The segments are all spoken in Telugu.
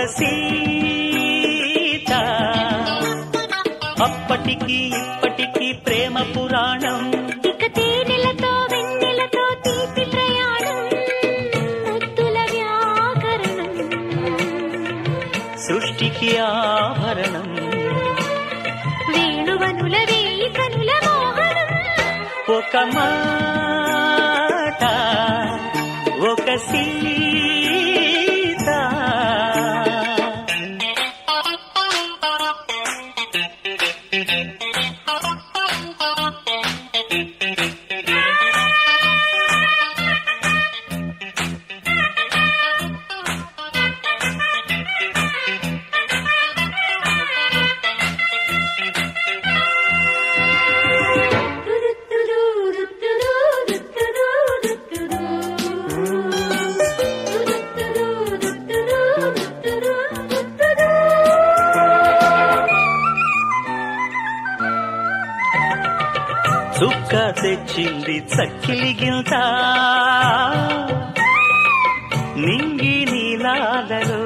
సీత, అప్పటికి ఇప్పటికి ప్రేమ పురాణం. ఇక తేనెలతో వెన్నెలతో తీపి ప్రయాణం, ముద్దుల వ్యాకరణం సృష్టికి ఆభరణం. వేణువనుల వేయి కనుల మోహనం. ఒక మాట ఒక సీత. చుక్క తెచ్చింది చక్కిలి గింత, నింగి నీలాలలో.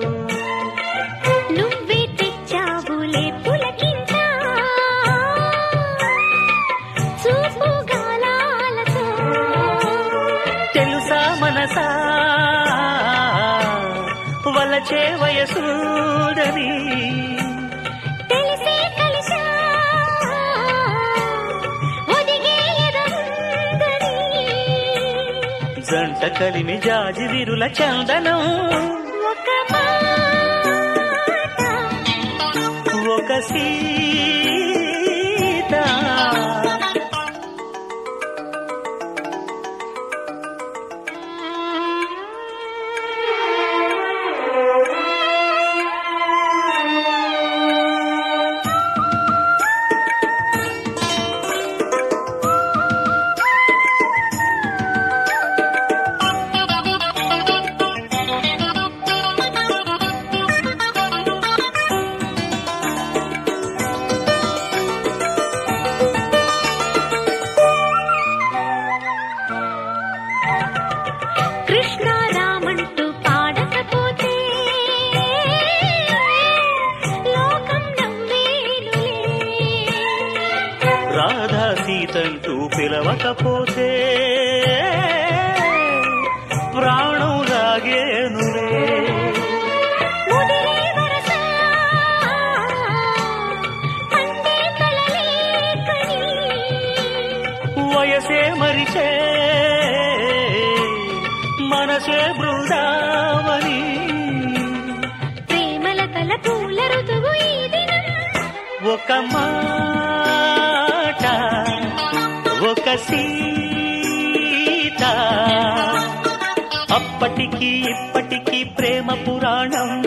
నువ్వే తెచ్చావులే పులకింత, చూపు గాలాలతో. తెలుసా మనసా వలచే వయసూడని, తెలిసే కలిసా ఒదిగే ఎదముందని. జంట కలిమి జాజి విరుల చందనం. ఒక మాట ఒక సీత. కృష్ణ రామంటూ పాడకపోతే లోకం నవ్వేనులే. రాధా సీతంటూ పిలవకపోతే ప్రాణం లాగేనులే. ముదిరే వరస పండే కలలేకని. వయసే మరిచే మనసే బృందావని. ప్రేమల కల పూల ఋతువు ఈ దినం. ఒక మాట ఒక సీత, అప్పటికి ఇప్పటికి ప్రేమ పురాణం.